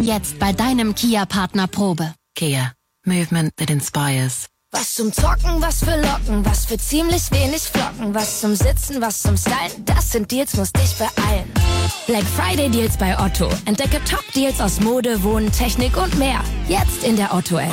Jetzt bei deinem Kia-Partner Probe. Kia. Movement that inspires. Was zum Zocken, was für Locken, was für ziemlich wenig Flocken, was zum Sitzen, was zum Stylen, das sind Deals, musst dich beeilen. Black Friday Deals bei Otto. Entdecke Top-Deals aus Mode, Wohnen, Technik und mehr. Jetzt in der Otto-App.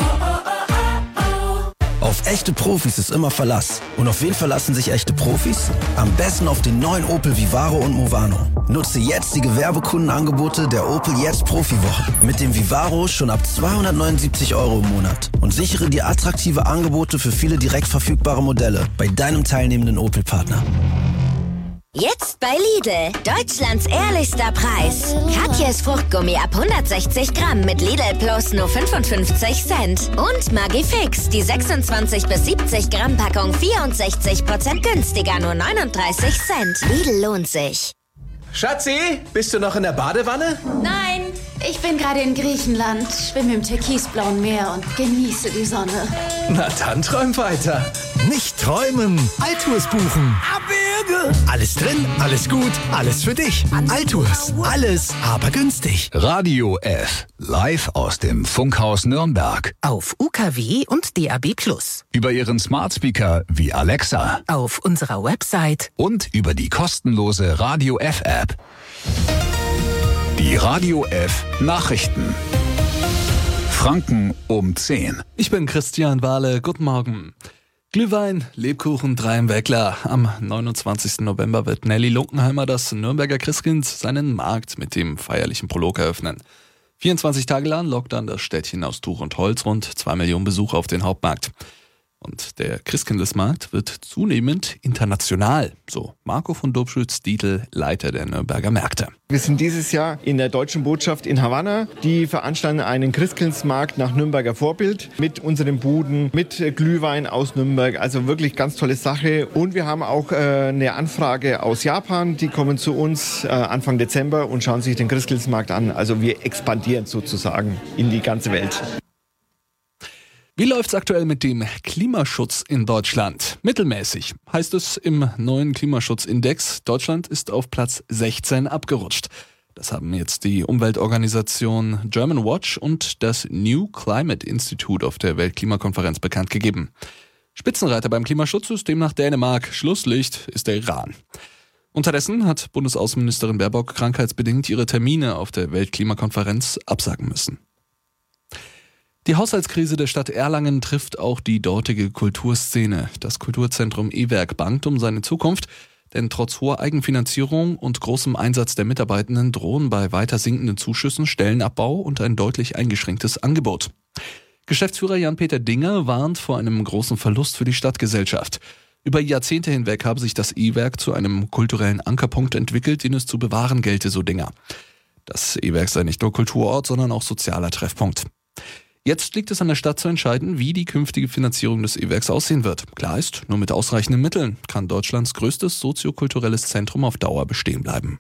Auf echte Profis ist immer Verlass. Und auf wen verlassen sich echte Profis? Am besten auf den neuen Opel Vivaro und Movano. Nutze jetzt die Gewerbekundenangebote der Opel Jetzt Profiwoche. Mit dem Vivaro schon ab 279 € im Monat. Und sichere dir attraktive Angebote für viele direkt verfügbare Modelle bei deinem teilnehmenden Opel-Partner. Jetzt bei Lidl. Deutschlands ehrlichster Preis. Katjes Fruchtgummi ab 160 Gramm mit Lidl Plus nur 55 Cent. Und Magifix, die 26 bis 70 Gramm Packung 64% günstiger, nur 39 Cent. Lidl lohnt sich. Schatzi, bist du noch in der Badewanne? Nein, ich bin gerade in Griechenland, schwimme im türkisblauen Meer und genieße die Sonne. Na dann träum weiter. Nicht träumen, Altours buchen. Abwürge. Alles drin, alles gut, alles für dich. Altours, alles, aber günstig. Radio F, live aus dem Funkhaus Nürnberg. Auf UKW und DAB+. Über Ihren Smart Speaker wie Alexa. Auf unserer Website. Und über die kostenlose Radio F App. Die Radio F Nachrichten. Franken um 10. Ich bin Christian Wahle, guten Morgen. Glühwein, Lebkuchen, 3 im Weckler. Am 29. November wird Nelly Lunkenheimer, das Nürnberger Christkind, seinen Markt mit dem feierlichen Prolog eröffnen. 24 Tage lang lockt dann das Städtchen aus Tuch und Holz rund 2 Millionen Besucher auf den Hauptmarkt. Und der Christkindlesmarkt wird zunehmend international, so Marco von Dobschütz-Dietl, Leiter der Nürnberger Märkte. Wir sind dieses Jahr in der Deutschen Botschaft in Havanna. Die veranstalten einen Christkindlesmarkt nach Nürnberger Vorbild mit unseren Buden, mit Glühwein aus Nürnberg. Also wirklich ganz tolle Sache. Und wir haben auch eine Anfrage aus Japan. Die kommen zu uns Anfang Dezember und schauen sich den Christkindlesmarkt an. Also wir expandieren sozusagen in die ganze Welt. Wie läuft's aktuell mit dem Klimaschutz in Deutschland? Mittelmäßig, heißt es im neuen Klimaschutzindex. Deutschland ist auf Platz 16 abgerutscht. Das haben jetzt die Umweltorganisation German Watch und das New Climate Institute auf der Weltklimakonferenz bekannt gegeben. Spitzenreiter beim Klimaschutz ist demnach Dänemark. Schlusslicht ist der Iran. Unterdessen hat Bundesaußenministerin Baerbock krankheitsbedingt ihre Termine auf der Weltklimakonferenz absagen müssen. Die Haushaltskrise der Stadt Erlangen trifft auch die dortige Kulturszene. Das Kulturzentrum E-Werk bangt um seine Zukunft, denn trotz hoher Eigenfinanzierung und großem Einsatz der Mitarbeitenden drohen bei weiter sinkenden Zuschüssen Stellenabbau und ein deutlich eingeschränktes Angebot. Geschäftsführer Jan-Peter Dinger warnt vor einem großen Verlust für die Stadtgesellschaft. Über Jahrzehnte hinweg habe sich das E-Werk zu einem kulturellen Ankerpunkt entwickelt, den es zu bewahren gelte, so Dinger. Das E-Werk sei nicht nur Kulturort, sondern auch sozialer Treffpunkt. Jetzt liegt es an der Stadt zu entscheiden, wie die künftige Finanzierung des E-Werks aussehen wird. Klar ist, nur mit ausreichenden Mitteln kann Deutschlands größtes soziokulturelles Zentrum auf Dauer bestehen bleiben.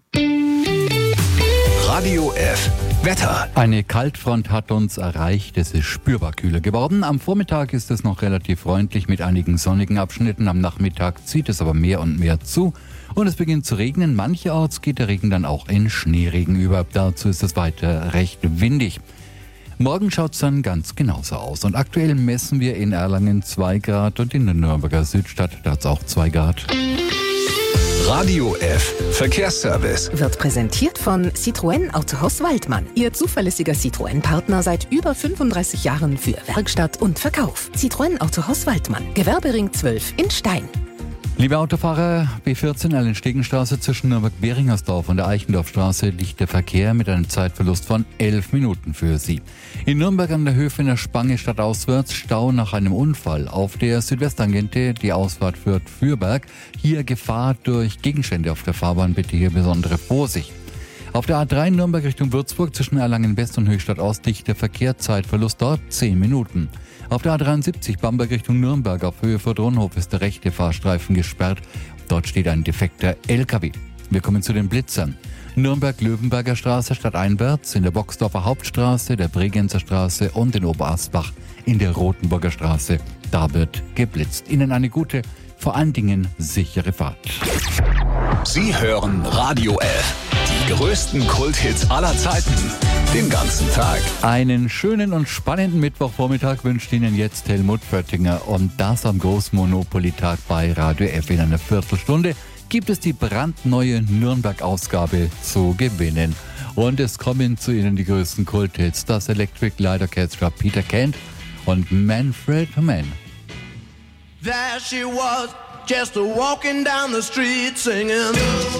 Radio F Wetter. Eine Kaltfront hat uns erreicht. Es ist spürbar kühler geworden. Am Vormittag ist es noch relativ freundlich mit einigen sonnigen Abschnitten. Am Nachmittag zieht es aber mehr und mehr zu. Und es beginnt zu regnen. Mancherorts geht der Regen dann auch in Schneeregen über. Dazu ist es weiter recht windig. Morgen schaut es dann ganz genauso aus. Und aktuell messen wir in Erlangen 2 Grad und in der Nürnberger Südstadt, da hat es auch 2 Grad. Radio F Verkehrsservice Wird präsentiert von Citroën Autohaus Waldmann. Ihr zuverlässiger Citroën-Partner seit über 35 Jahren für Werkstatt und Verkauf. Citroën Autohaus Waldmann. Gewerbering 12 in Stein. Liebe Autofahrer, B14 Allenstegenstraße zwischen Nürnberg-Behringersdorf und der Eichendorfstraße liegt der Verkehr mit einem Zeitverlust von 11 Minuten für Sie. In Nürnberg an der Höfener Spange stadtauswärts Stau nach einem Unfall. Auf der Südwesttangente die Ausfahrt führt Fürberg. Hier Gefahr durch Gegenstände auf der Fahrbahn, bitte hier besondere Vorsicht. Auf der A3 Nürnberg Richtung Würzburg zwischen Erlangen West und Höchstadt Ost liegt der Verkehr, Zeitverlust dort 10 Minuten. Auf der A73 Bamberg Richtung Nürnberg auf Höhe vor Dronhof ist der rechte Fahrstreifen gesperrt. Dort steht ein defekter LKW. Wir kommen zu den Blitzern. Nürnberg-Löwenberger Straße stadteinwärts, in der Boxdorfer Hauptstraße, der Bregenzer Straße und in Oberasbach in der Rotenburger Straße. Da wird geblitzt. Ihnen eine gute, vor allen Dingen sichere Fahrt. Sie hören Radio F. Die größten Kulthits aller Zeiten. Den ganzen Tag. Einen schönen und spannenden Mittwochvormittag wünscht Ihnen jetzt Helmut Pöttinger. Und das am Großmonopolitag bei Radio F. In einer Viertelstunde gibt es die brandneue Nürnberg-Ausgabe zu gewinnen. Und es kommen zu Ihnen die größten Kulthits. Das Electric Light Orchestra, Peter Kent und Manfred Mann. There she was, just walking down the street singing.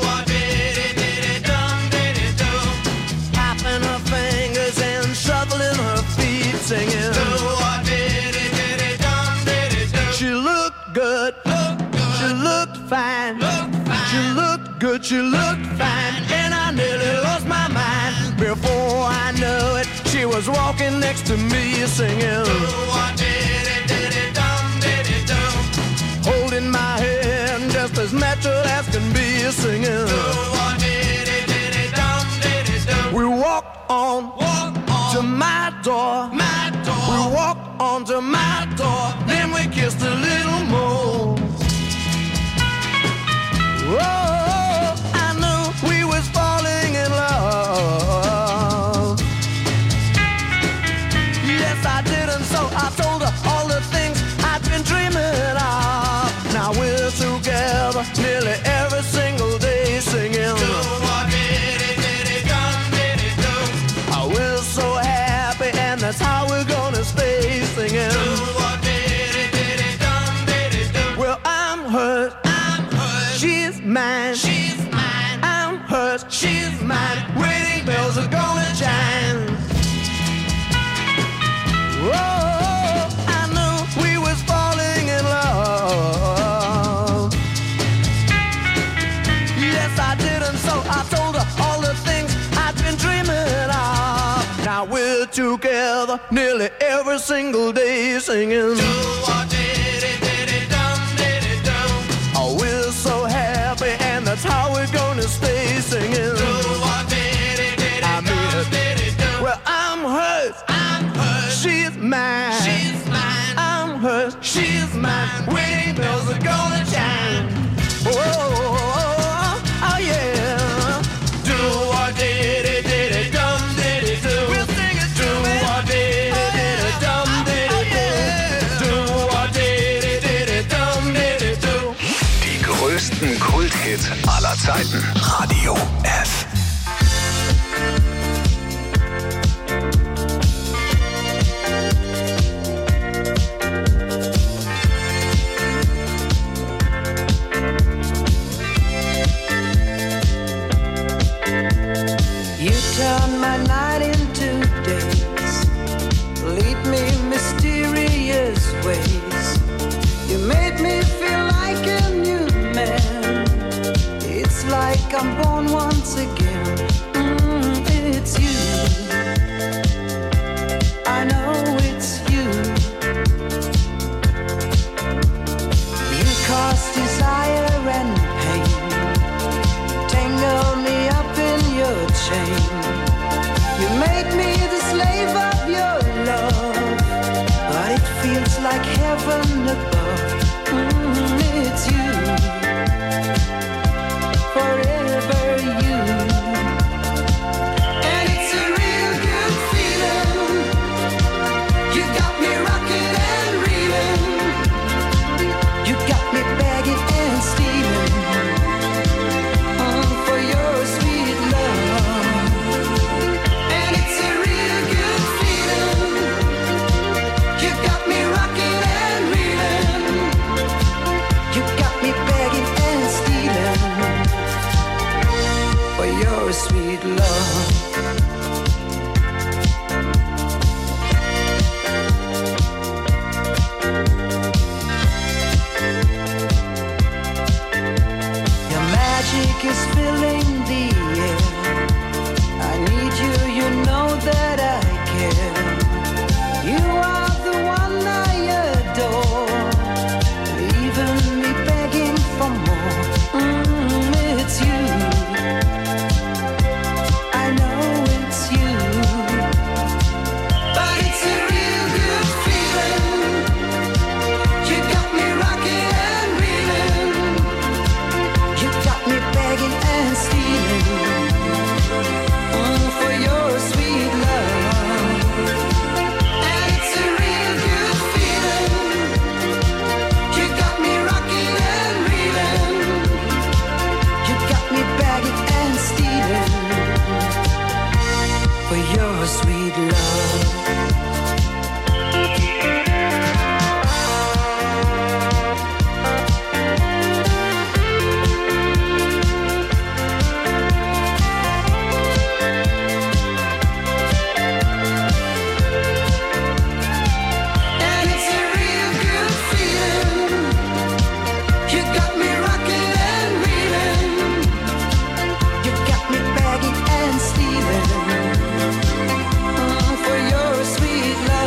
Tapping her fingers and shuffling her feet singing. She looked good, she looked fine, she looked good, she looked fine, and I nearly lost my mind. Before I knew it, she was walking next to me singing. Holding my hand just as natural as can be singing. We walked on to my door. We walked on to my door. Then we kissed a little more. Oh, I knew we was falling in love. Yes, I did, and so I told her all the things I'd been dreaming of. Now we're together nearly every single day singing. We're so happy, and that's how we're gonna stay singing. Well, I'm hers, she's mine, I'm hers, she's mine. Wedding bells are gonna chime. Whoa, I knew we was falling in love. Yes, I did, and so I told her all the things I'd been dreaming of. Now we're together nearly every single day singing. Oh, we're so happy, and that's how we're gonna stay singing. I mean it. Well, I'm hers, she's mine, I'm hers, she's mine. Wedding bells are gonna chime. Oh, oh yeah. Do what did it dum did it do. We'll sing it. Do what did it dum did it do. Do what did it dum did it do. Die größten Kulthits aller Zeiten. Radio F. You turn my night into days, lead me mysterious ways. You made me feel like a new man. It's like I'm born once again. It's you. I know it's you. You cause desire and pain, tangle me up in your chain. You made me the slave of your love, but it feels like heaven above. It's you, forever you. And it's a real good feeling. You got me rocking and reeling. You got me begging and stealing for your sweet love. And it's a real good feeling. You got me rocking and reeling. You got me begging and stealing sweet love. For your sweet love.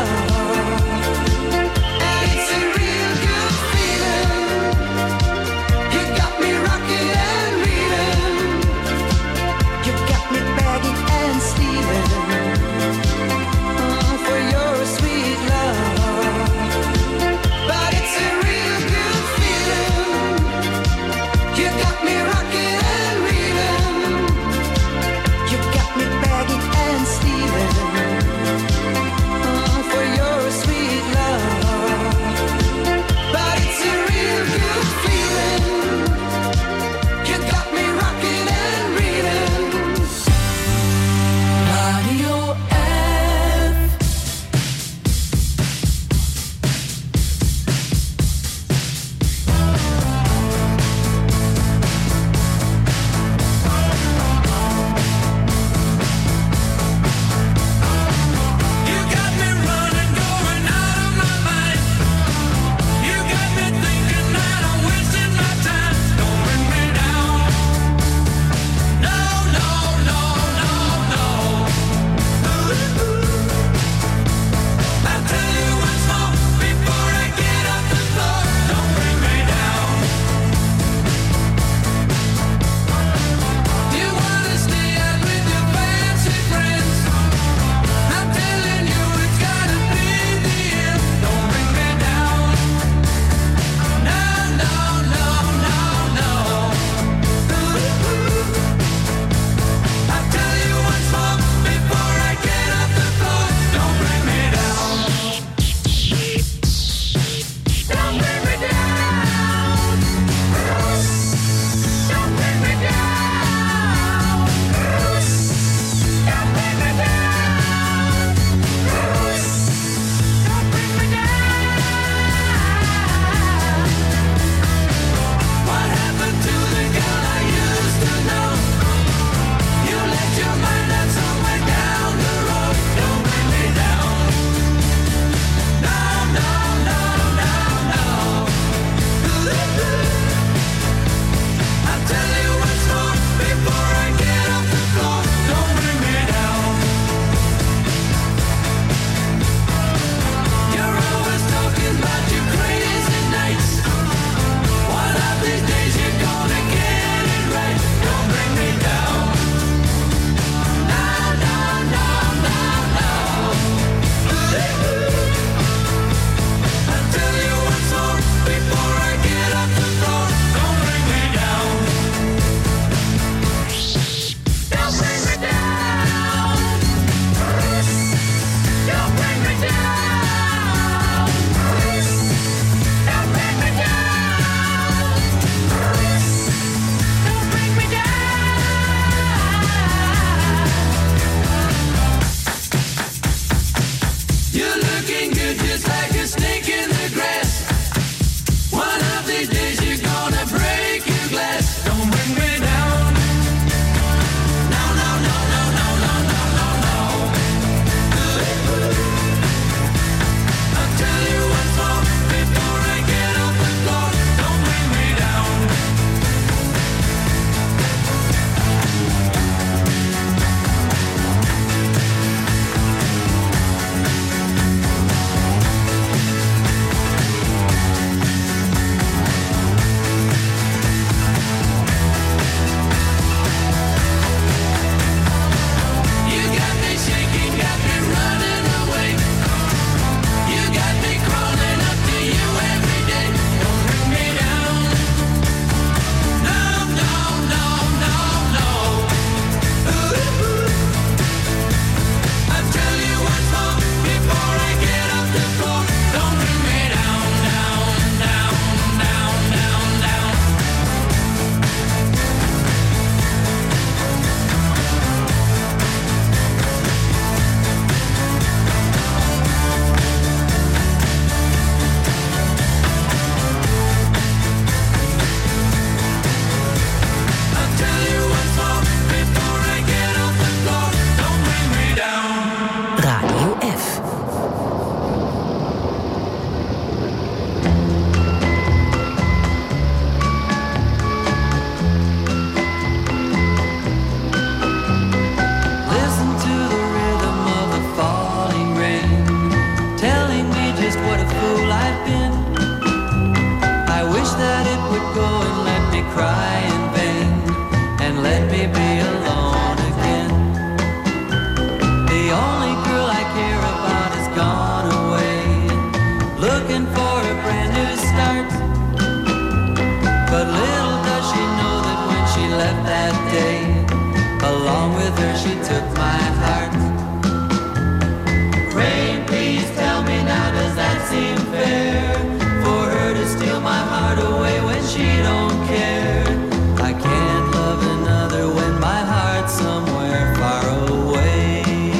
seem fair for her to steal my heart away when she don't care. I can't love another when my heart's somewhere far away.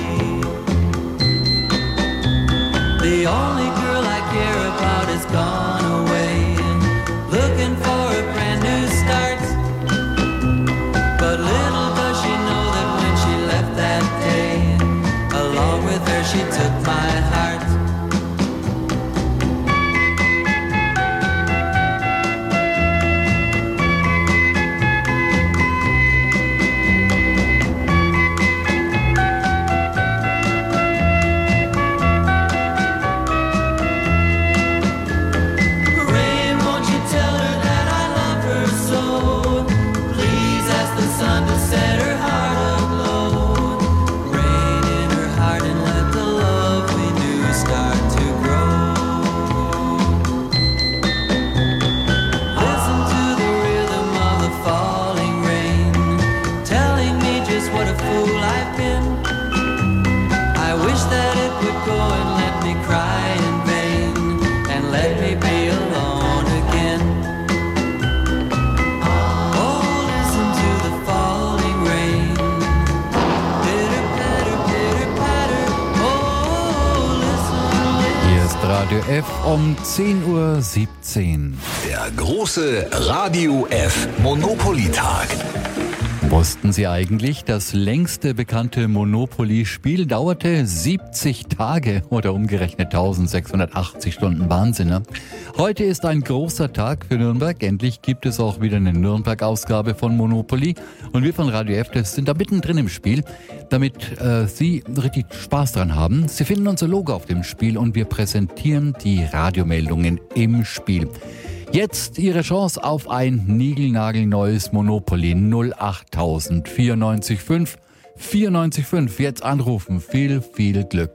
The only girl I care about is gone away, looking for a brand new start. But little does she know that when she left that day, along with her she took my heart. Radio F um 10:17 Uhr. Der große Radio F Monopoly-Tag. Wussten Sie eigentlich, das längste bekannte Monopoly-Spiel dauerte 70 Tage oder umgerechnet 1680 Stunden? Wahnsinn, ne? Heute ist ein großer Tag für Nürnberg. Endlich gibt es auch wieder eine Nürnberg-Ausgabe von Monopoly. Und wir von Radio F sind da mittendrin im Spiel, damit Sie richtig Spaß dran haben. Sie finden unser Logo auf dem Spiel und wir präsentieren die Radiomeldungen im Spiel. Jetzt Ihre Chance auf ein niegelnagelneues Monopoly 08000 94 5 94 5. Jetzt anrufen. Viel, viel Glück.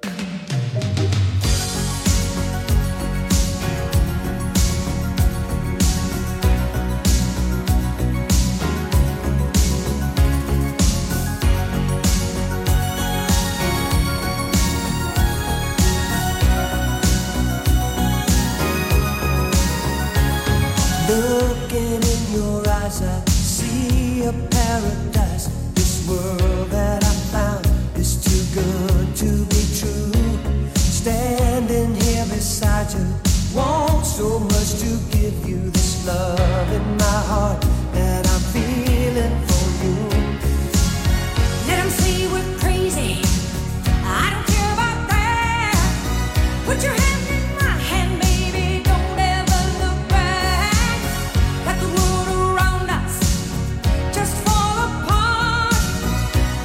Looking in your eyes, I see a paradise. This world that I found is too good to be true. Standing here beside you, want so much to give you this love in my heart that I'm feeling for you. Let 'em say we're crazy, I don't care about that. Put your hand in my hand, baby, don't ever look back. Let the world around us just fall apart.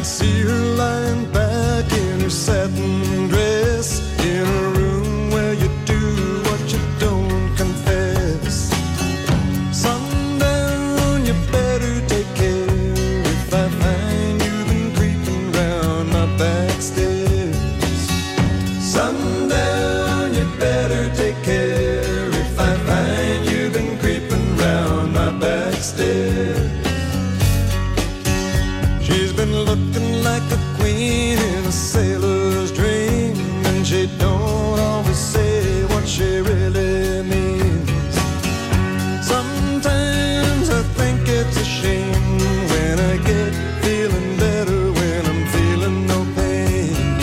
can see her lying back in her satin dress in a room where you do what you don't confess. Sundown, you better take care if I find you've been creeping round my back stairs. Sundown, you better take care if I find you've been creeping round my back stairs. She's been looking like a queen in a sailor's dream, and she don't always say what she really means. Sometimes I think it's a shame when I get feeling better when I'm feeling no pain.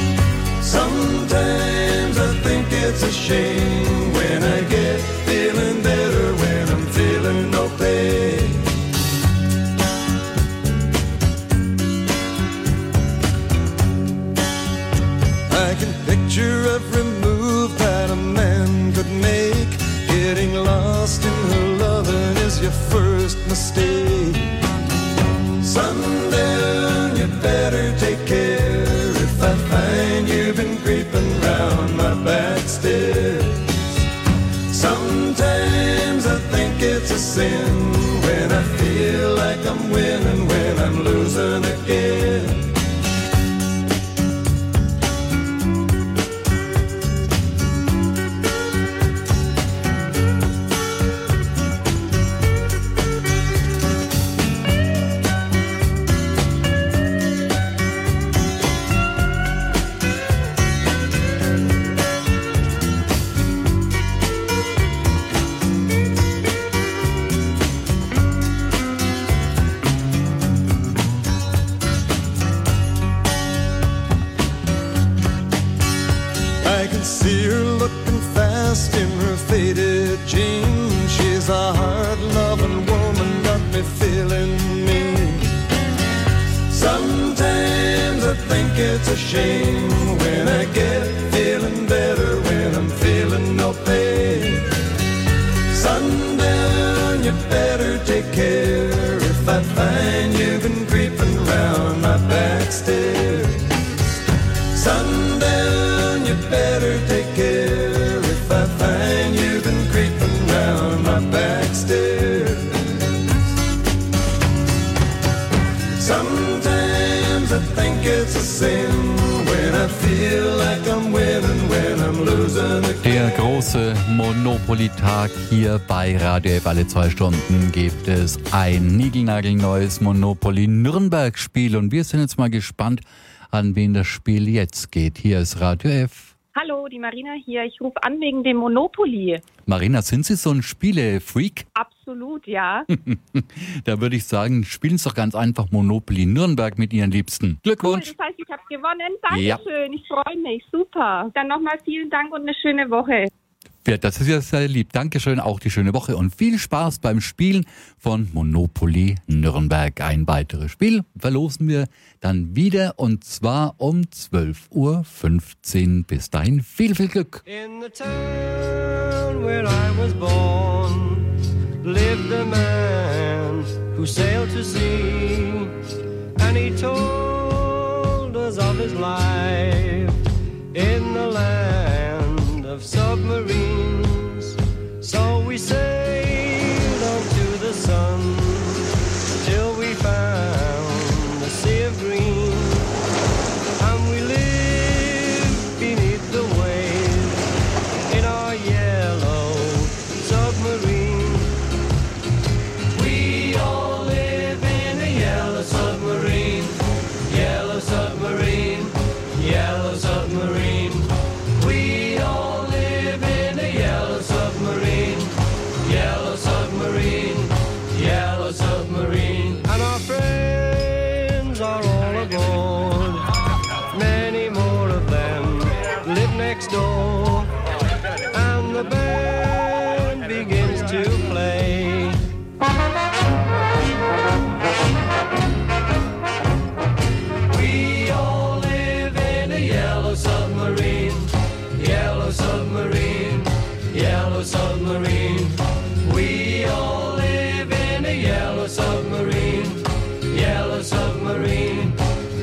Sometimes I think it's a shame when I get feeling better when I'm feeling no pain. I can picture every move that a man could make. Getting lost in her loving is your first mistake. Sundown, you better take care if I find you've been creeping round my back stairs. Sometimes I think it's a sin when I feel like I'm winning when I'm losing again. I can see her looking fast in her faded jeans. She's a hard-loving woman, got me feeling mean. Sometimes I think it's a shame when I get feeling better when I'm feeling no pain. Sundown, you better take care if I find you've been creeping round my back stairs. Sundown, you better take care if I find you've been creeping round my back stairs. Sometimes I think it's a sin when I feel like I'm winning when I'm losing again. Der große Monopoly-Tag hier bei Radio F. Alle 2 Stunden gibt es ein niegelnagelneues Monopoly Nürnberg-Spiel. Und wir sind jetzt mal gespannt, an wen das Spiel jetzt geht. Hier ist Radio F. Hallo, die Marina hier. Ich rufe an wegen dem Monopoly. Marina, sind Sie so ein Spiele-Freak? Absolut, ja. Da würde ich sagen, spielen Sie doch ganz einfach Monopoly Nürnberg mit Ihren Liebsten. Glückwunsch. Cool, das heißt, ich habe gewonnen. Dankeschön, Ich freue mich. Super. Dann nochmal vielen Dank und eine schöne Woche. Ja, das ist ja sehr lieb. Dankeschön, auch die schöne Woche und viel Spaß beim Spielen von Monopoly Nürnberg. Ein weiteres Spiel verlosen wir dann wieder und zwar um 12:15 Uhr. Bis dahin viel, viel Glück. In the town where I was born lived a man who sailed to sea, and he told us of his life in the land of submarines. So we sailed on to the sun till we found the sea of green, and we lived beneath the waves in our yellow submarine. We all live in a yellow submarine, yellow submarine, yellow submarine. We all live in a yellow submarine, yellow submarine, yellow submarine. And our friends are all aboard. Many more of them live next door. And the band begins to play. We all live in a yellow submarine, yellow submarine, yellow submarine. We all live in a yellow submarine, yellow submarine,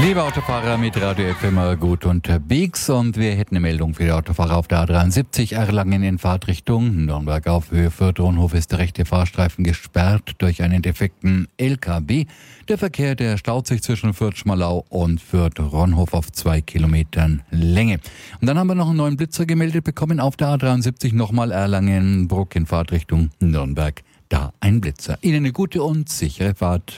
Liebe Autofahrer, mit Radio F immer gut unterwegs und wir hätten eine Meldung für die Autofahrer auf der A73 Erlangen in Fahrtrichtung Nürnberg auf Höhe Fürth-Ronhof ist der rechte Fahrstreifen gesperrt durch einen defekten LKW. Der Verkehr, der staut sich zwischen Fürth-Schmalau und Fürth-Ronhof auf 2 Kilometern Länge. Und dann haben wir noch einen neuen Blitzer gemeldet bekommen auf der A73 nochmal Erlangen-Bruck in Fahrtrichtung Nürnberg. Da ein Blitzer. Ihnen eine gute und sichere Fahrt.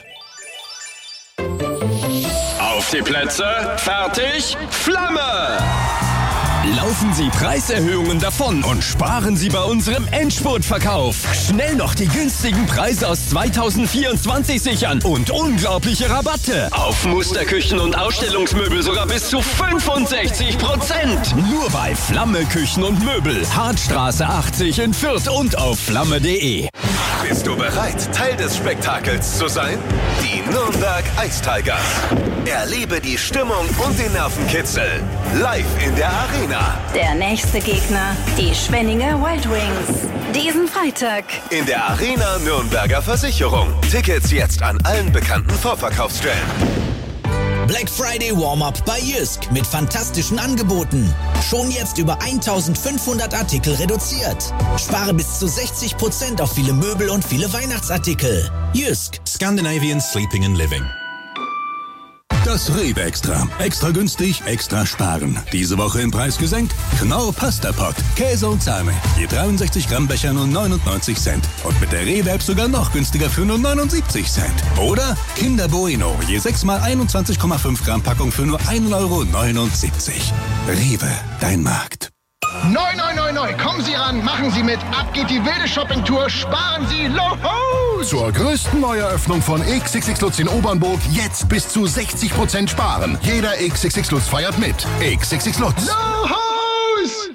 Auf die Plätze, fertig, Flamme! Laufen Sie Preiserhöhungen davon und sparen Sie bei unserem Endspurtverkauf. Schnell noch die günstigen Preise aus 2024 sichern und unglaubliche Rabatte. Auf Musterküchen und Ausstellungsmöbel sogar bis zu 65%. Nur bei Flamme Küchen und Möbel. Hartstraße 80 in Fürth und auf flamme.de. Bist du bereit, Teil des Spektakels zu sein? Die Nürnberg Ice Tigers. Erlebe die Stimmung und den Nervenkitzel. Live in der Arena. Der nächste Gegner, die Schwenninger Wild Wings. Diesen Freitag. In der Arena Nürnberger Versicherung. Tickets jetzt an allen bekannten Vorverkaufsstellen. Black Friday Warm-Up bei Jysk mit fantastischen Angeboten. Schon jetzt über 1500 Artikel reduziert. Spare bis zu 60% auf viele Möbel und viele Weihnachtsartikel. Jysk. Scandinavian Sleeping and Living. Das Rewe Extra. Extra günstig, extra sparen. Diese Woche im Preis gesenkt. Knorr Pasta Pot. Käse und Sahne. Je 63 Gramm Becher nur 99 Cent. Und mit der Rewe-App sogar noch günstiger für nur 79 Cent. Oder Kinder Bueno. Je 6 mal 21,5 Gramm Packung für nur 1,79 Euro. Rewe, dein Markt. Neu, neu, neu, neu. Kommen Sie ran, machen Sie mit. Ab geht die wilde Shoppingtour. Sparen Sie los! Zur größten Neueröffnung von XXX Lutz in Obernburg jetzt bis zu 60% sparen. Jeder XXX Lutz feiert mit. XXX Lutz. Los!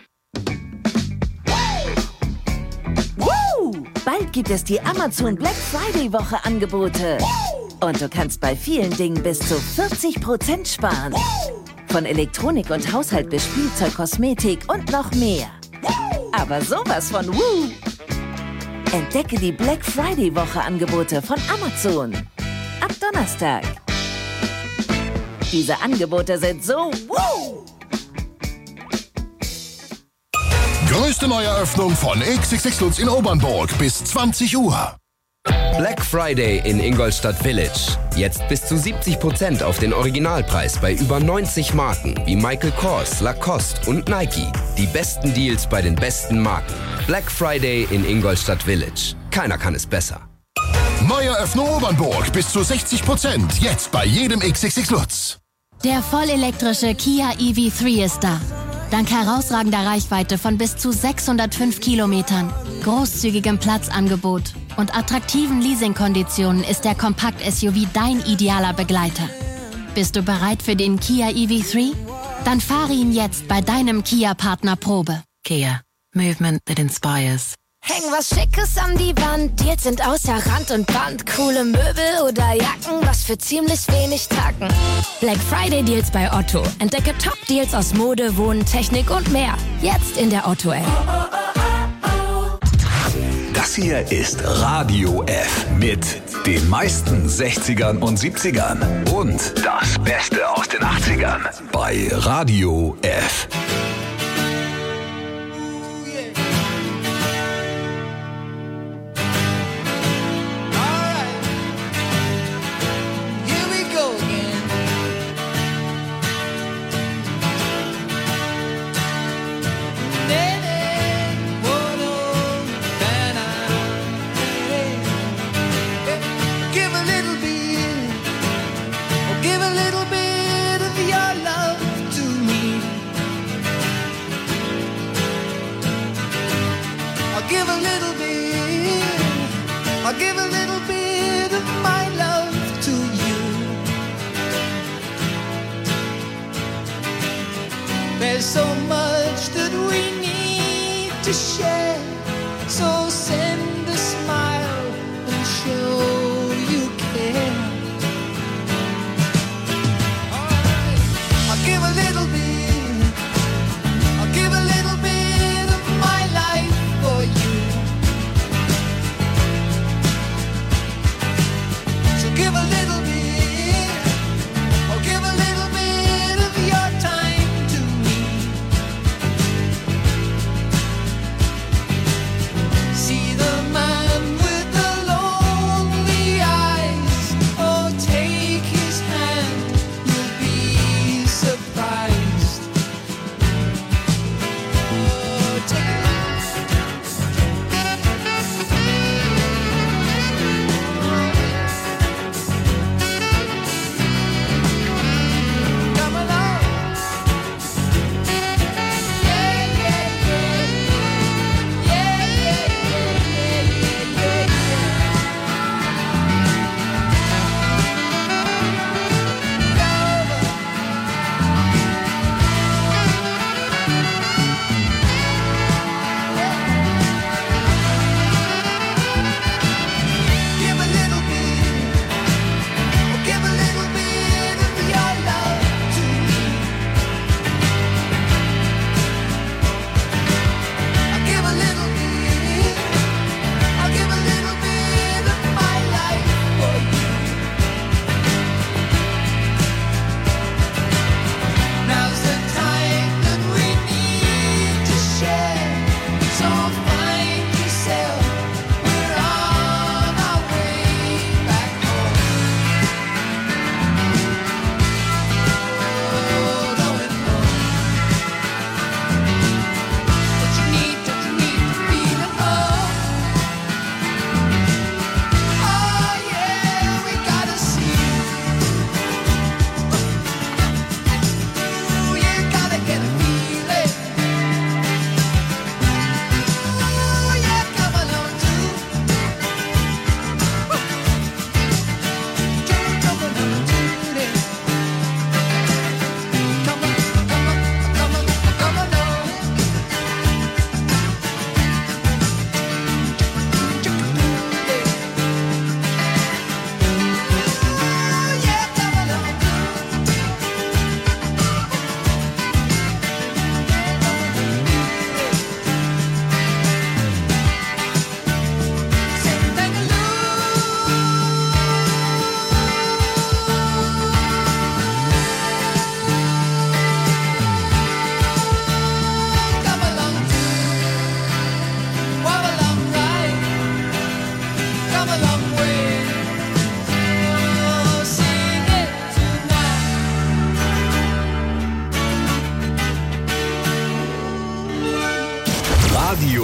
Bald gibt es die Amazon Black Friday Woche Angebote. Und du kannst bei vielen Dingen bis zu 40% sparen. Von Elektronik und Haushalt bis Spielzeug, Kosmetik und noch mehr. Aber sowas von Woo! Entdecke die Black Friday Woche Angebote von Amazon. Ab Donnerstag. Diese Angebote sind so Woo! Größte Neueröffnung von XXX Lutz in Obernburg bis 20 Uhr. Black Friday in Ingolstadt Village. Jetzt bis zu 70% auf den Originalpreis bei über 90 Marken wie Michael Kors, Lacoste und Nike. Die besten Deals bei den besten Marken. Black Friday in Ingolstadt Village. Keiner kann es besser. Neueröffnung Obernburg bis zu 60%. Jetzt bei jedem XXX Lutz. Der vollelektrische Kia EV3 ist da. Dank herausragender Reichweite von bis zu 605 Kilometern, großzügigem Platzangebot und attraktiven Leasingkonditionen ist der Kompakt-SUV dein idealer Begleiter. Bist du bereit für den Kia EV3? Dann fahre ihn jetzt bei deinem Kia-Partner Probe. Kia. Movement that inspires. Häng was Schickes an die Wand, Deals sind außer Rand und Band. Coole Möbel oder Jacken, was für ziemlich wenig Tacken. Black Friday Deals bei Otto. Entdecke Top-Deals aus Mode, Wohnen, Technik und mehr. Jetzt in der Otto-App. Das hier ist Radio F mit den meisten 60ern und 70ern und das Beste aus den 80ern bei Radio F. There's so much that we need to share. So send a smile and show you care. Alright, I'll give a little bit. I'll give a little bit of my life for you. So give a little bit. I'll give a little bit.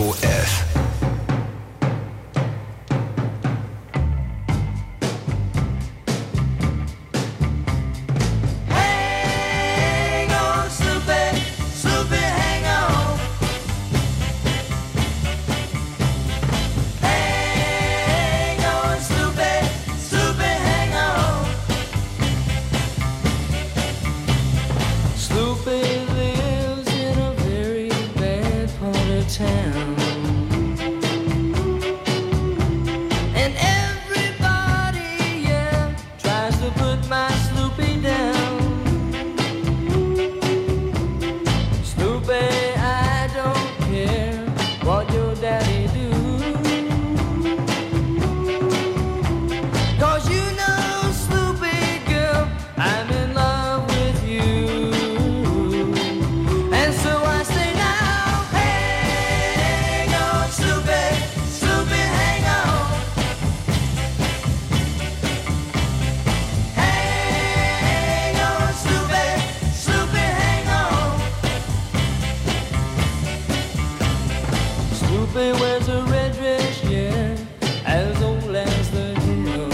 Radio F. Hang on, Snoopy, Snoopy, hang on. Hang on, Snoopy, Snoopy, hang on. Snoopy lives in a very bad part of town. And everybody, yeah, tries to put my Snoopy down. Snoopy, I don't care what your daddy do. 'Cause you know, Snoopy girl, I'm in love with you. And so I say now, hang on, Snoopy, Snoopy, hang on. Hang on, Snoopy, Snoopy, hang on. Snoopy wears a red dress, yeah, as old as the hill.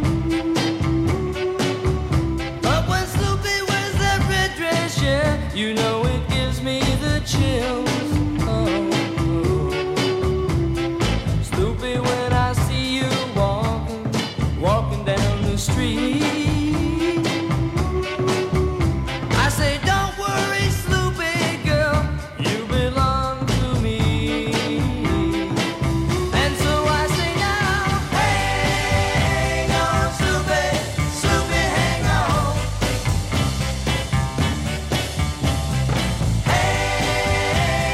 But when Snoopy wears that red dress, yeah, you know it gives me the chills. Oh, oh. Snoopy, when I see you walking down the street, I say, don't worry, Snoopy girl, you belong to me. And so I say now, hang on, Snoopy, Snoopy, hang on. Hang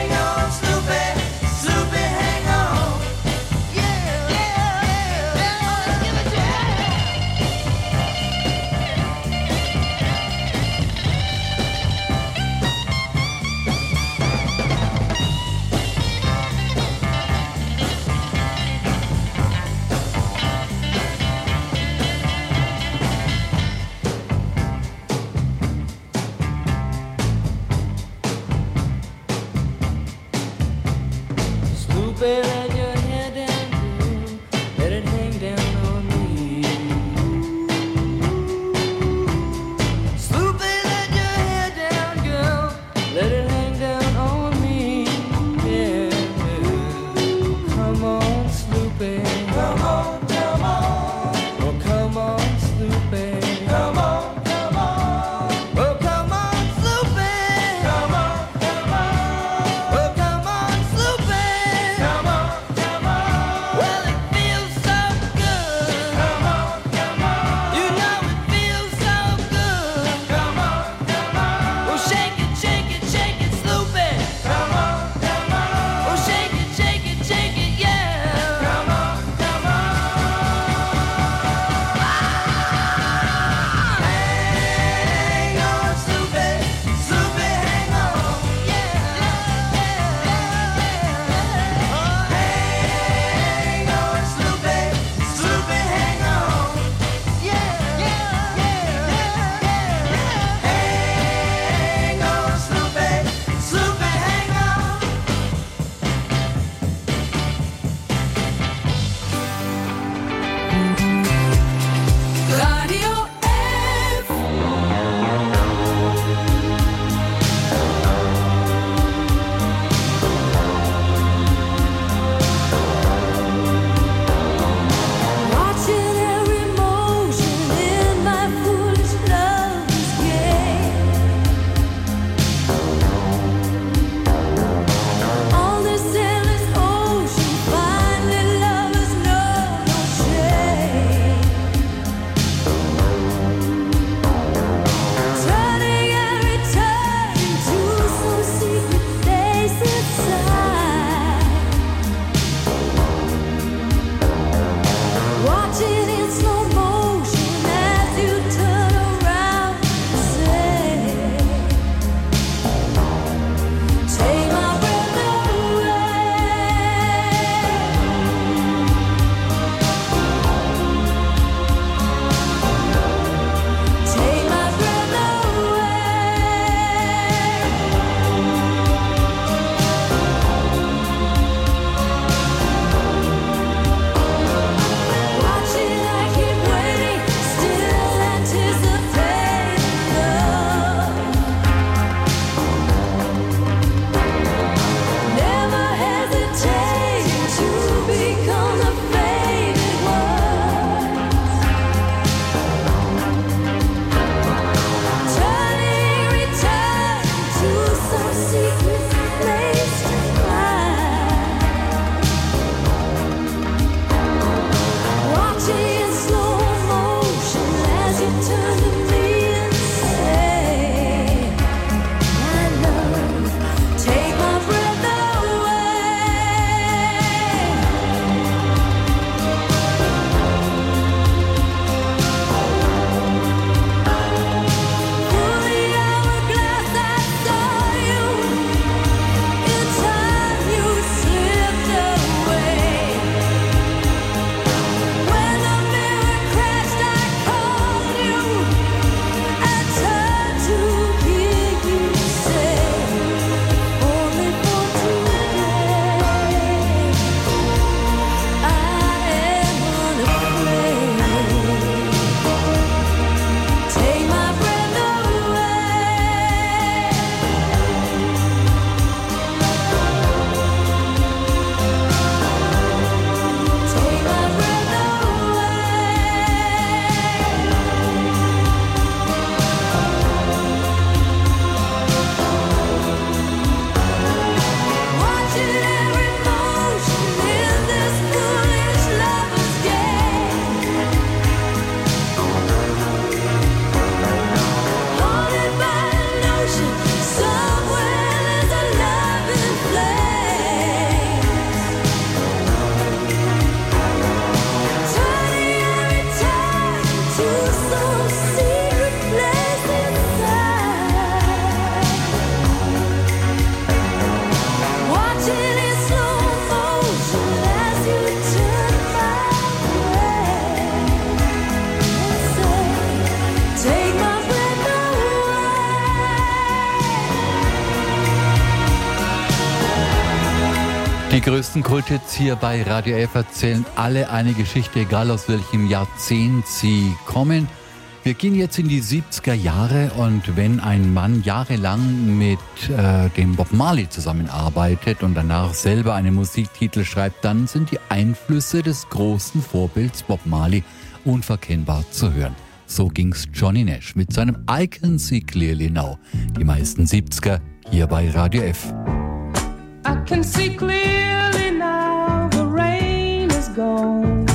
Die größten Kulthits hier bei Radio F erzählen alle eine Geschichte, egal aus welchem Jahrzehnt sie kommen. Wir gehen jetzt in die 70er Jahre und wenn ein Mann jahrelang mit dem Bob Marley zusammenarbeitet und danach selber einen Musiktitel schreibt, dann sind die Einflüsse des großen Vorbilds Bob Marley unverkennbar zu hören. So ging's Johnny Nash mit seinem I Can See Clearly Now. Die meisten 70er hier bei Radio F. I can see clearly now, the rain is gone.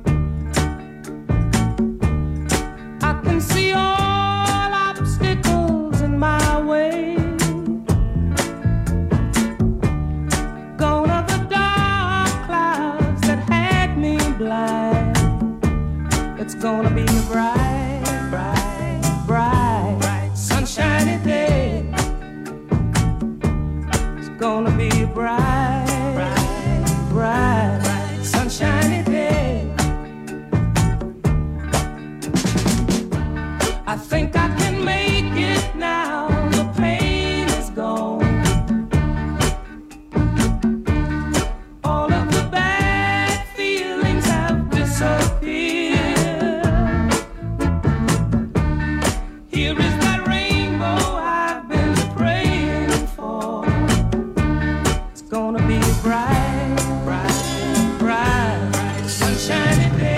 I can see all obstacles in my way. Gone are the dark clouds that had me blind. It's gonna be a bright, bright, bright, bright, sunshiny day. It's gonna be a bright, bright, bright, bright, sunshiny day. I think I can make it now. The pain is gone. All of the bad feelings have disappeared. Here is that rainbow I've been praying for. It's gonna be a bright, bright, bright, bright, sunshiny day.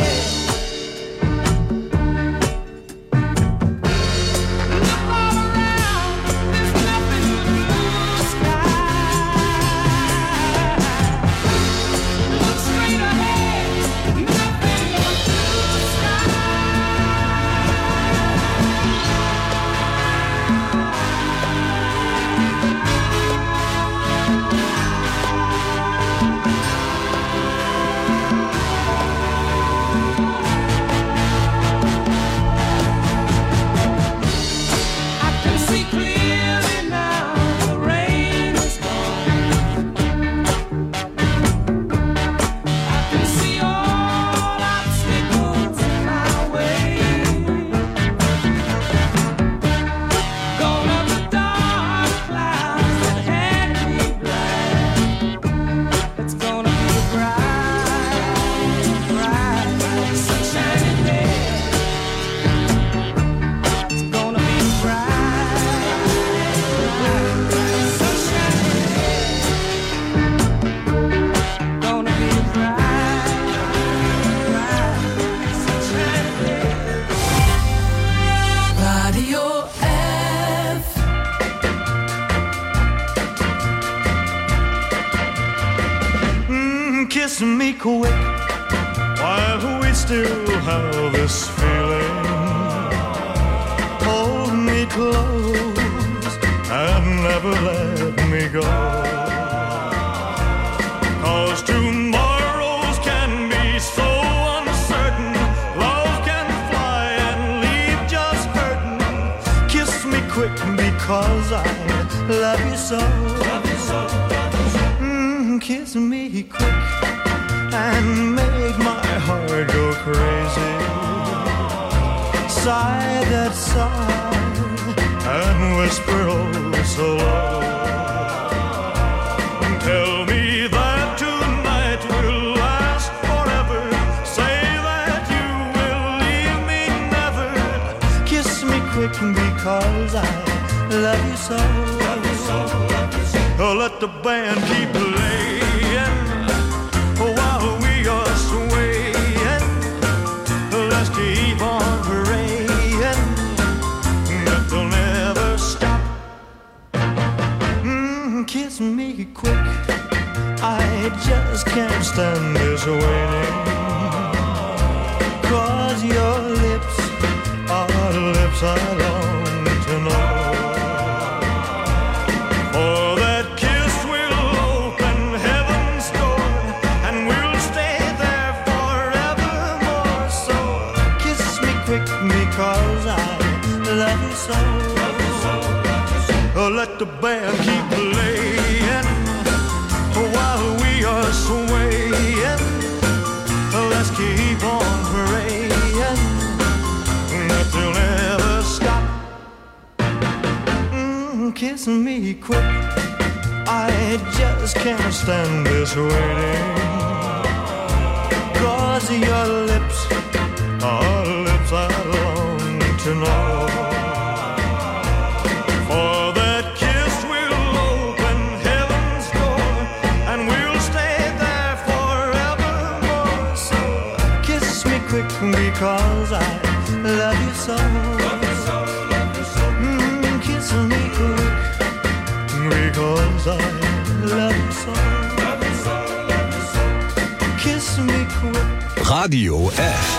Kiss me quick while we still have this feeling. Hold me close and never let me go. 'Cause tomorrows can be so uncertain. Love can fly and leave just hurting. Kiss me quick because I love you so. Kiss me quick and make my heart go crazy. Sigh that sigh and whisper oh so low. Tell me that tonight will last forever. Say that you will leave me never. Kiss me quick because I love you so. Oh, let the band keep playing while we are swaying. Let's keep on praying that they'll never stop. Kiss me quick, I just can't stand this waiting. 'Cause your lips are lips I long to know. For that kiss will open heaven's door, and we'll stay there forevermore. So kiss me quick because I love you so. Oh, let the band keep playing while we are swaying. Let's keep on praying that they'll never stop. Kiss me quick, I just can't stand this waiting. 'Cause your lips are lips I long to know. For that kiss will open heaven's door, and we'll stay there forevermore. So kiss me quick because I love you so. Kiss me quick because I love you so. Kiss me quick. Radio F.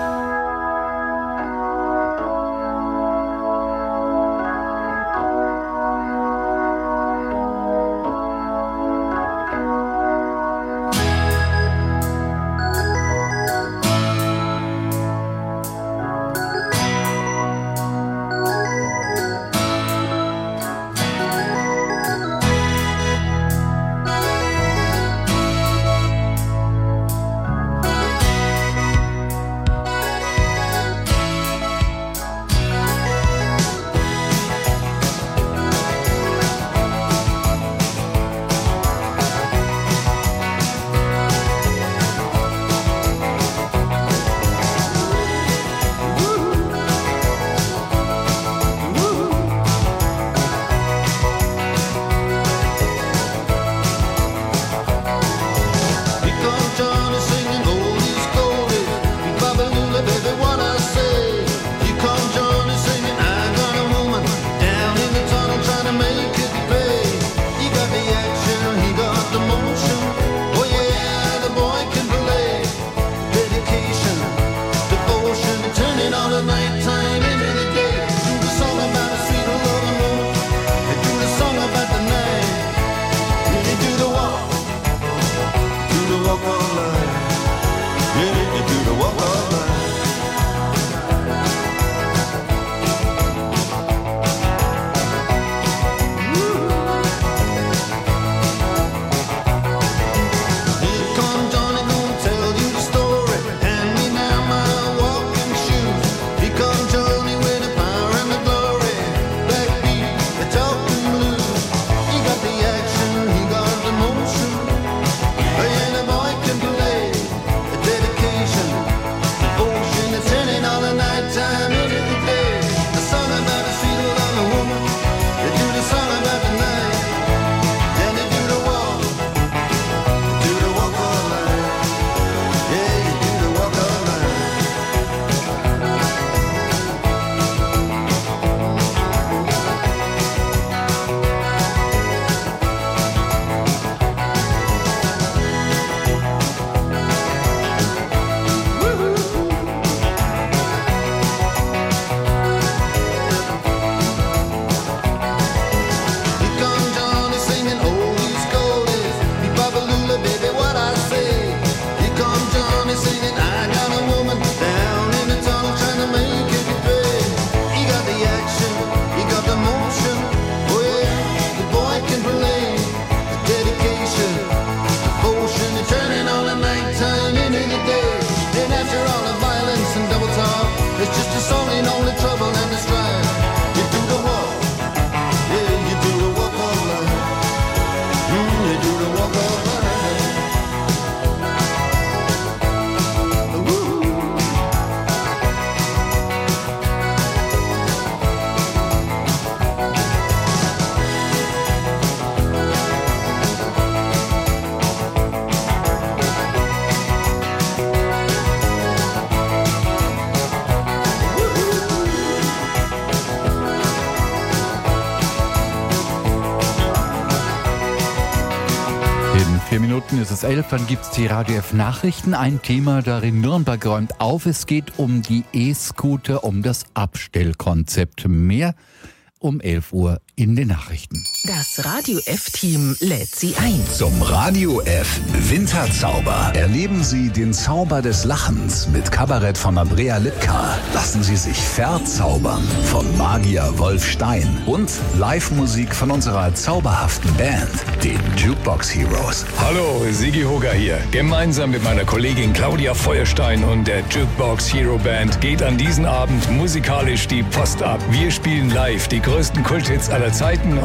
In 4 Minuten ist es 11, dann gibt es die Radio F Nachrichten. Ein Thema darin, Nürnberg räumt auf. Es geht um die E-Scooter, um das Abstellkonzept. Mehr um 11 Uhr in den Nachrichten. Das Radio F-Team lädt Sie ein. Zum Radio F Winterzauber. Erleben Sie den Zauber des Lachens mit Kabarett von Andrea Lipka. Lassen Sie sich verzaubern von Magier Wolf Stein. Und Live-Musik von unserer zauberhaften Band, den Jukebox Heroes. Hallo, Sigi Hoger hier. Gemeinsam mit meiner Kollegin Claudia Feuerstein und der Jukebox Hero Band geht an diesem Abend musikalisch die Post ab. Wir spielen live die größten Kulthits aller Zeiten und der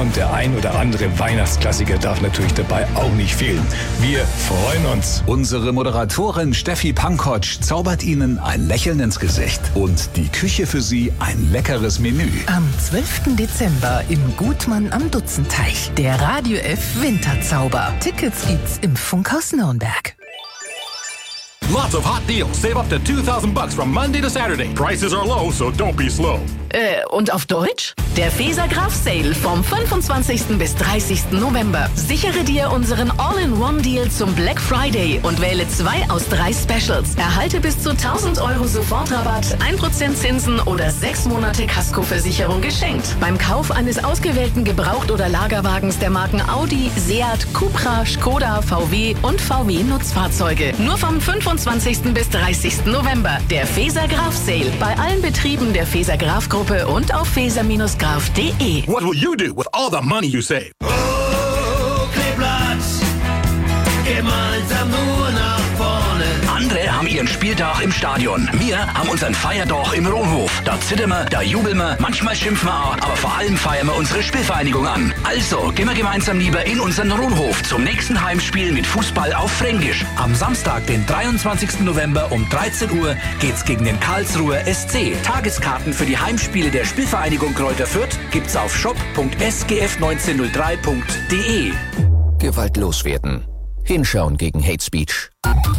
ein oder andere Weihnachtsklassiker darf natürlich dabei auch nicht fehlen. Wir freuen uns. Unsere Moderatorin Steffi Pankotsch zaubert Ihnen ein Lächeln ins Gesicht und die Küche für Sie ein leckeres Menü. Am 12. Dezember im Gutmann am Dutzenteich. Der Radio F Winterzauber. Tickets gibt's im Funkhaus Nürnberg. Lots of hot deals. Save up to $2,000 from Monday to Saturday. Prices are low, so don't be slow. Und auf Deutsch? Der Feser-Graf Sale vom 25. bis 30. November. Sichere dir unseren All-in-One-Deal zum Black Friday und wähle 2 aus 3 Specials. Erhalte bis zu 1.000 € Sofortrabatt, 1% Zinsen oder 6 Monate Kaskoversicherung geschenkt. Beim Kauf eines ausgewählten Gebraucht- oder Lagerwagens der Marken Audi, Seat, Cupra, Skoda, VW und VW Nutzfahrzeuge. Nur vom 25. bis 30. November. Der Feser-Graf Sale bei allen Betrieben der Feser-Graf-Gruppe und auf feser-graf.de. What will you do with all the money you save? Oh, Kleeblatz, gemeinsam nur nach vorne. Andere haben ihren Spieltag im Stadion. Wir haben unseren Feierdach im Rohnhof. Da zittern wir, da jubeln wir, manchmal schimpfen wir auch, aber vor allem feiern wir unsere Spielvereinigung an. Also gehen wir gemeinsam lieber in unseren Rohnhof zum nächsten Heimspiel mit Fußball auf Fränkisch. Am Samstag, den 23. November um 13 Uhr geht's gegen den Karlsruher SC. Tageskarten für die Heimspiele der Spielvereinigung Kräuter Fürth gibt's auf shop.sgf1903.de. Gewaltlos werden. Hinschauen gegen Hate Speech.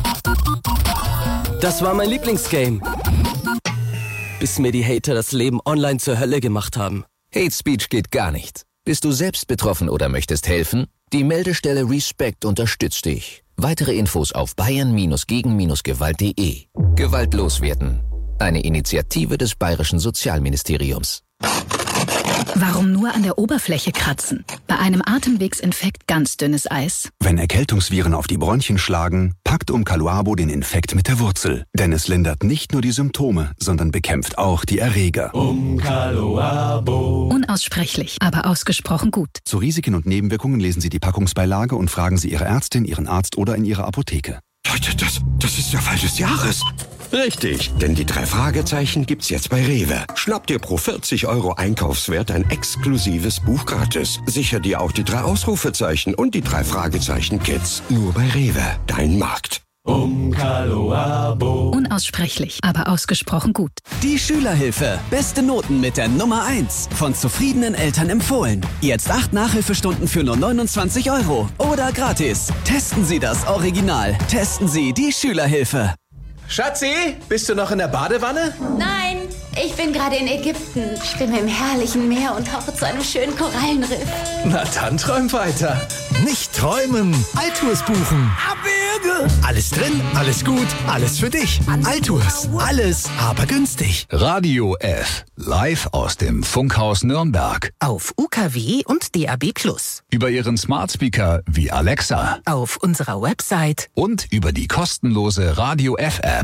Das war mein Lieblingsgame. Bis mir die Hater das Leben online zur Hölle gemacht haben. Hate Speech geht gar nicht. Bist du selbst betroffen oder möchtest helfen? Die Meldestelle Respect unterstützt dich. Weitere Infos auf bayern-gegen-gewalt.de. Gewaltlos werden. Eine Initiative des Bayerischen Sozialministeriums. Warum nur an der Oberfläche kratzen? Bei einem Atemwegsinfekt ganz dünnes Eis. Wenn Erkältungsviren auf die Bronchien schlagen, packt Umcaluabo den Infekt mit der Wurzel. Denn es lindert nicht nur die Symptome, sondern bekämpft auch die Erreger. Umcaluabo. Unaussprechlich, aber ausgesprochen gut. Zu Risiken und Nebenwirkungen lesen Sie die Packungsbeilage und fragen Sie Ihre Ärztin, Ihren Arzt oder in Ihrer Apotheke. Leute, das ist der Fall des Jahres. Richtig, denn die 3 Fragezeichen gibt's jetzt bei Rewe. Schnapp dir pro 40 € Einkaufswert ein exklusives Buch gratis. Sicher dir auch die 3 Ausrufezeichen und die 3 Fragezeichen-Kits. Nur bei Rewe, dein Markt. Umcaluabo. Unaussprechlich, aber ausgesprochen gut. Die Schülerhilfe. Beste Noten mit der Nummer 1. Von zufriedenen Eltern empfohlen. Jetzt 8 Nachhilfestunden für nur 29 €. Oder gratis. Testen Sie das Original. Testen Sie die Schülerhilfe. Schatzi, bist du noch in der Badewanne? Nein, ich bin gerade in Ägypten. Schwimme im herrlichen Meer und tauche zu einem schönen Korallenriff. Na dann träum weiter. Nicht träumen, Altours buchen. Abwürge. Alles drin, alles gut, alles für dich. Altours, alles, aber günstig. Radio F, live aus dem Funkhaus Nürnberg. Auf UKW und DAB+. Über Ihren Smart Speaker wie Alexa. Auf unserer Website. Und über die kostenlose Radio F App.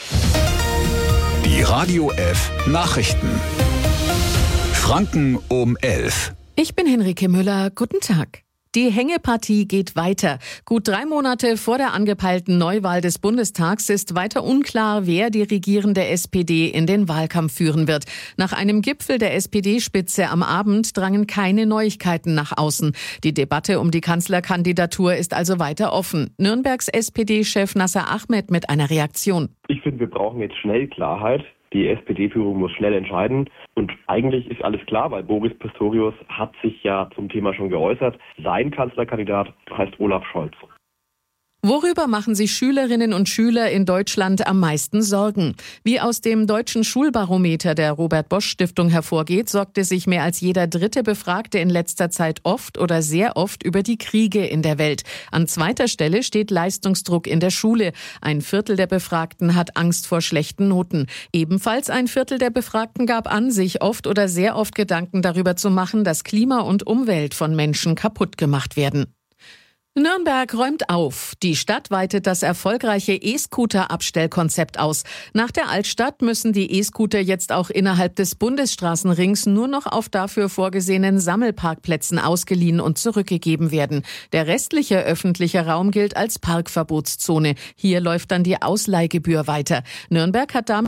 Die Radio F Nachrichten. Franken um 11. Ich bin Henrike Müller. Guten Tag. Die Hängepartie geht weiter. Gut 3 Monate vor der angepeilten Neuwahl des Bundestags ist weiter unklar, wer die regierende SPD in den Wahlkampf führen wird. Nach einem Gipfel der SPD-Spitze am Abend drangen keine Neuigkeiten nach außen. Die Debatte um die Kanzlerkandidatur ist also weiter offen. Nürnbergs SPD-Chef Nasser Ahmed mit einer Reaktion. Ich finde, wir brauchen jetzt schnell Klarheit. Die SPD-Führung muss schnell entscheiden. Und eigentlich ist alles klar, weil Boris Pistorius hat sich ja zum Thema schon geäußert. Sein Kanzlerkandidat heißt Olaf Scholz. Worüber machen sich Schülerinnen und Schüler in Deutschland am meisten Sorgen? Wie aus dem deutschen Schulbarometer der Robert-Bosch-Stiftung hervorgeht, sorgte sich mehr als jeder 3. Befragte in letzter Zeit oft oder sehr oft über die Kriege in der Welt. An 2. Stelle steht Leistungsdruck in der Schule. 1/4 der Befragten hat Angst vor schlechten Noten. Ebenfalls 1/4 der Befragten gab an, sich oft oder sehr oft Gedanken darüber zu machen, dass Klima und Umwelt von Menschen kaputt gemacht werden. Nürnberg räumt auf. Die Stadt weitet das erfolgreiche E-Scooter-Abstellkonzept aus. Nach der Altstadt müssen die E-Scooter jetzt auch innerhalb des Bundesstraßenrings nur noch auf dafür vorgesehenen Sammelparkplätzen ausgeliehen und zurückgegeben werden. Der restliche öffentliche Raum gilt als Parkverbotszone. Hier läuft dann die Ausleihgebühr weiter. Nürnberg hat damit